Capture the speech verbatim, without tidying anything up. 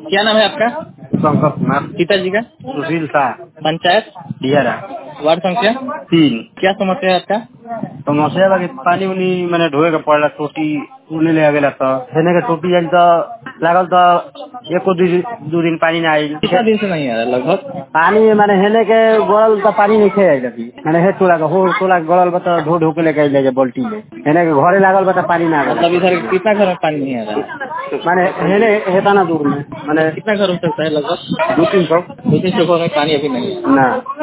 क्या नाम है आपका? शंकर कुमार। पिताजी का? सुशील शाह। पंचायत दियारा। वार्ड संख्या तीन। क्या समस्या है आपका? समस्या बा कि पानी उनी मैंने ढोए के पड़ला, टोटी उन्हें ले आवेला तो हेने के टोटी जाइल तो लागल तो एको दू दू दिन पानी ना आइल। कितना दिन से नहीं आ रहा लगभग? पानी मैंने हेने के गड़ल तो पानी नहीं खे आइल अभी। मैंने हे टोला का हो टोला गड़ल बा तो ढो ढो के लेके आइल बाल्टी में। हेने के घरे लागल बा तो पानी ना आवेला। मतलब इधर कितना घर में पानी नहीं आ रहा? मैंने हेने हेता ना दूर में मैंने कितना घर हो सकता है लगभग? दो तीन सौ दो तीन सौ घर में पानी अभी नहीं है ना।